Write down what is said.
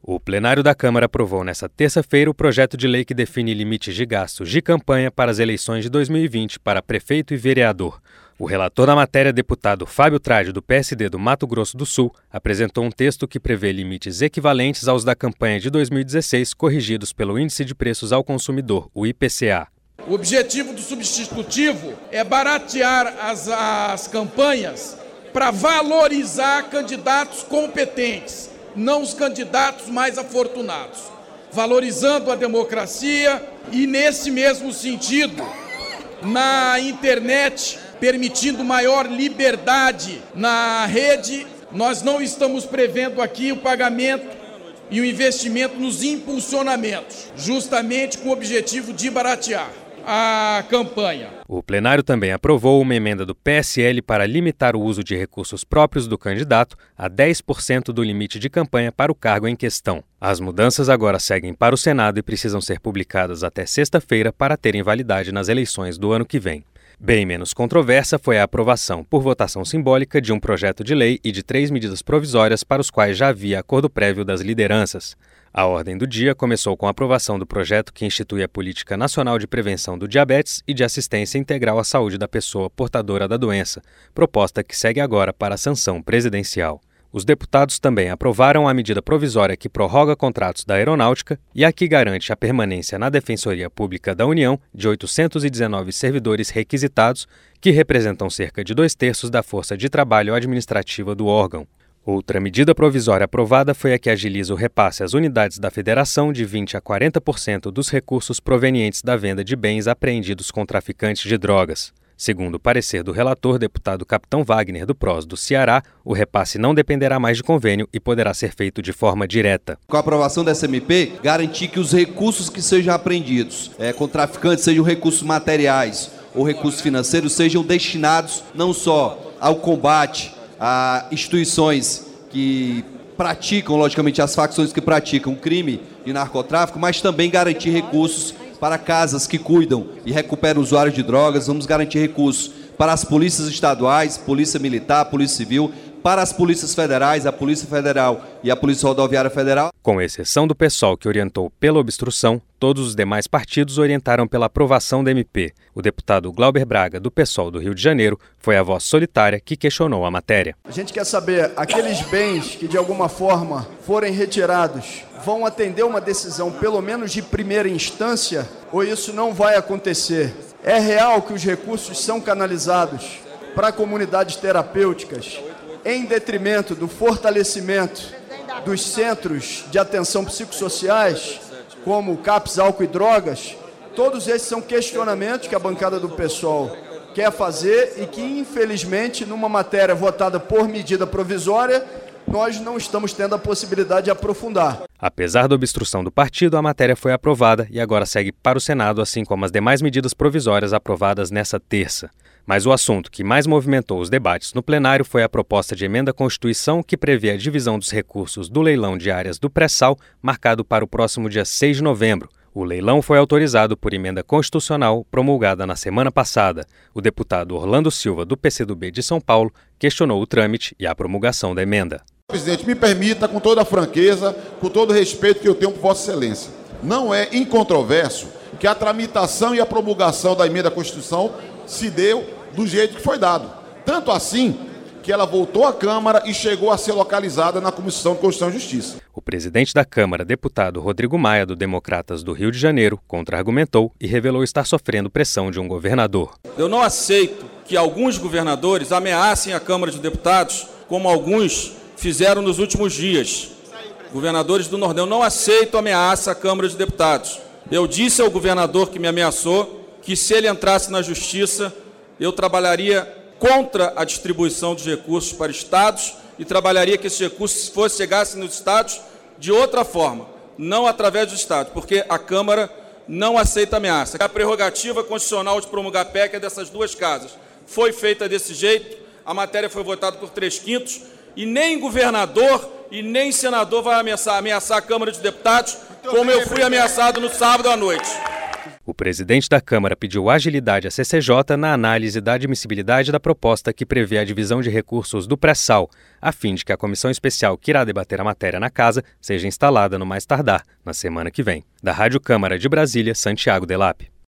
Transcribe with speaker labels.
Speaker 1: O plenário da Câmara aprovou nesta terça-feira o projeto de lei que define limites de gastos de campanha para as eleições de 2020 para prefeito e vereador. O relator da matéria, deputado Fábio Trade, do PSD do Mato Grosso do Sul, apresentou um texto que prevê limites equivalentes aos da campanha de 2016, corrigidos pelo Índice de Preços ao Consumidor, o IPCA.
Speaker 2: O objetivo do substitutivo é baratear as campanhas para valorizar candidatos competentes, não os candidatos mais afortunados, valorizando a democracia e, nesse mesmo sentido, na internet, permitindo maior liberdade na rede. Nós não estamos prevendo aqui o pagamento e o investimento nos impulsionamentos, justamente com o objetivo de baratear a campanha.
Speaker 1: O plenário também aprovou uma emenda do PSL para limitar o uso de recursos próprios do candidato a 10% do limite de campanha para o cargo em questão. As mudanças agora seguem para o Senado e precisam ser publicadas até sexta-feira para terem validade nas eleições do ano que vem. Bem menos controversa foi a aprovação, por votação simbólica, de um projeto de lei e de 3 medidas provisórias para os quais já havia acordo prévio das lideranças. A ordem do dia começou com a aprovação do projeto que institui a Política Nacional de Prevenção do Diabetes e de Assistência Integral à Saúde da Pessoa Portadora da Doença, proposta que segue agora para a sanção presidencial. Os deputados também aprovaram a medida provisória que prorroga contratos da Aeronáutica e a que garante a permanência na Defensoria Pública da União de 819 servidores requisitados, que representam cerca de 2/3 da força de trabalho administrativa do órgão. Outra medida provisória aprovada foi a que agiliza o repasse às unidades da Federação de 20% a 40% dos recursos provenientes da venda de bens apreendidos com traficantes de drogas. Segundo o parecer do relator, deputado Capitão Wagner, do PROS do Ceará, o repasse não dependerá mais de convênio e poderá ser feito de forma direta.
Speaker 3: Com a aprovação dessa MP, garantir que os recursos que sejam apreendidos com traficantes, sejam recursos materiais ou recursos financeiros, sejam destinados não só ao combate a instituições que praticam, logicamente, as facções que praticam crime de narcotráfico, mas também garantir recursos para casas que cuidam e recuperam usuários de drogas. Vamos garantir recursos para as polícias estaduais, Polícia Militar, Polícia Civil, para as polícias federais, a Polícia Federal e a Polícia Rodoviária Federal.
Speaker 1: Com exceção do PSOL, que orientou pela obstrução, todos os demais partidos orientaram pela aprovação da MP. O deputado Glauber Braga, do PSOL do Rio de Janeiro, foi a voz solitária que questionou a matéria.
Speaker 4: A gente quer saber, aqueles bens que de alguma forma forem retirados, vão atender uma decisão pelo menos de primeira instância, ou isso não vai acontecer? É real que os recursos são canalizados para comunidades terapêuticas, em detrimento do fortalecimento dos centros de atenção psicossociais, como CAPS, álcool e drogas? Todos esses são questionamentos que a bancada do PSOL quer fazer e que, infelizmente, numa matéria votada por medida provisória, nós não estamos tendo a possibilidade de aprofundar.
Speaker 1: Apesar da obstrução do partido, a matéria foi aprovada e agora segue para o Senado, assim como as demais medidas provisórias aprovadas nesta terça. Mas o assunto que mais movimentou os debates no plenário foi a proposta de emenda à Constituição que prevê a divisão dos recursos do leilão de áreas do pré-sal, marcado para o próximo dia 6 de novembro. O leilão foi autorizado por emenda constitucional promulgada na semana passada. O deputado Orlando Silva, do PCdoB de São Paulo, questionou o trâmite e a promulgação da emenda.
Speaker 5: Presidente, me permita, com toda a franqueza, com todo o respeito que eu tenho por Vossa Excelência, não é incontroverso que a tramitação e a promulgação da emenda à Constituição se deu do jeito que foi dado. Tanto assim que ela voltou à Câmara e chegou a ser localizada na Comissão de Constituição e Justiça.
Speaker 1: O presidente da Câmara, deputado Rodrigo Maia, do Democratas do Rio de Janeiro, contra-argumentou e revelou estar sofrendo pressão de um governador.
Speaker 6: Eu não aceito que alguns governadores ameacem a Câmara de Deputados, como alguns fizeram nos últimos dias. Governadores do Nordeste, eu não aceito ameaça à Câmara de Deputados. Eu disse ao governador que me ameaçou que, se ele entrasse na Justiça, eu trabalharia contra a distribuição dos recursos para estados e trabalharia que esses recursos chegassem nos estados de outra forma, não através dos estados, porque a Câmara não aceita ameaça. A prerrogativa constitucional de promulgar PEC é dessas duas casas. Foi feita desse jeito, a matéria foi votada por 3/5 e nem governador e nem senador vai ameaçar a Câmara de Deputados, como eu fui ameaçado no sábado à noite.
Speaker 1: O presidente da Câmara pediu agilidade à CCJ na análise da admissibilidade da proposta que prevê a divisão de recursos do pré-sal, a fim de que a comissão especial que irá debater a matéria na casa seja instalada no mais tardar, na semana que vem. Da Rádio Câmara de Brasília, Santiago Delap.